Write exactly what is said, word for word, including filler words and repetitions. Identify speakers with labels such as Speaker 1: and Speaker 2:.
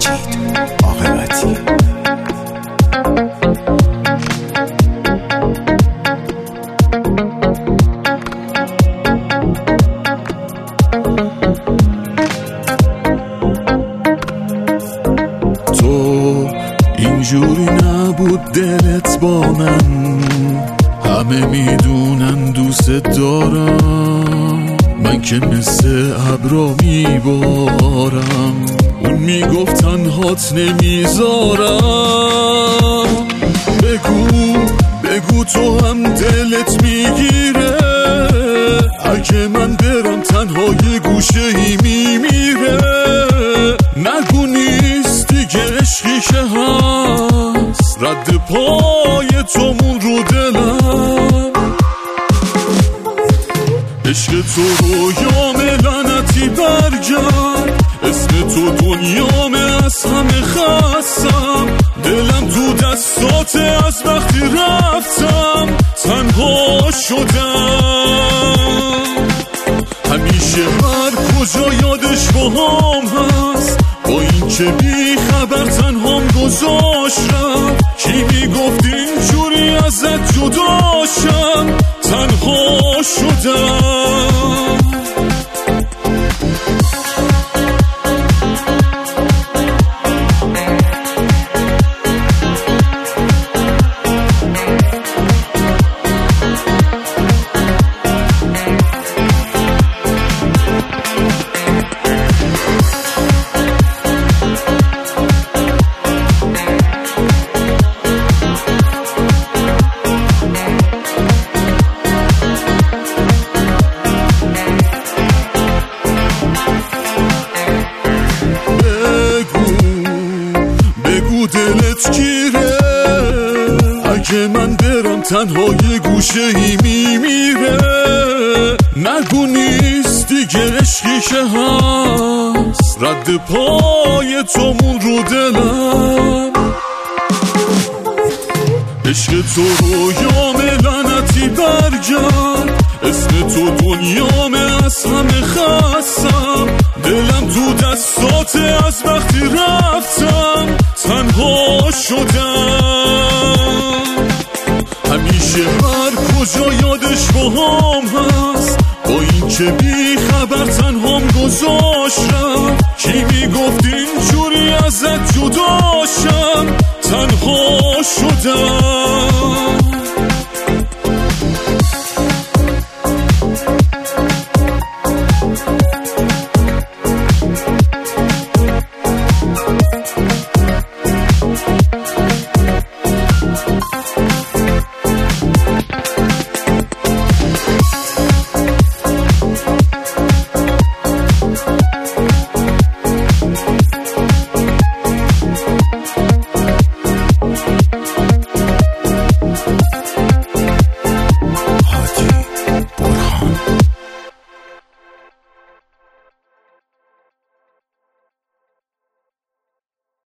Speaker 1: مجید عاقبتی.
Speaker 2: تو اینجوری نبود دلت با من، همه میدونن دوست دارم، من که مثل ابرا میبارم، اون میگفت تنهات نمیذارم. بگو بگو تو هم دلت میگیره، اگه من برم تنها یه گوشه ای میمیره. نگو نیست دیگه عشقی که هست، رد پای تو مون رو دلم. عشق تو رویام لعنتی برگرد، اسم تو دنیامه از همه خستم، دلم تو دستات از وقتی رفتم تنها شدم. همیشه هر کجا یادش با هم هست، با این که بی خبر تنهام گذاشت رفت. کی میگفت اینجوری ازت جداشم، تنها شدم. دلت گیره، اگه من برم تنها یه گوشه ای میمیره. نگو نیست دیگه عشقی که هست، رد پای تو مون رو دلم. عشق تو رویام لعنتی برگرد، اسم تو دنیامه از همه خستم، دلم تو دستات از وقتی رفتم تنها شدم. همیشه هر کجا یادش با هم هست، با این که بی خبر تنهام گذاشت رفت. کی میگفت اینجوری ازت جداشم، تنها شدم.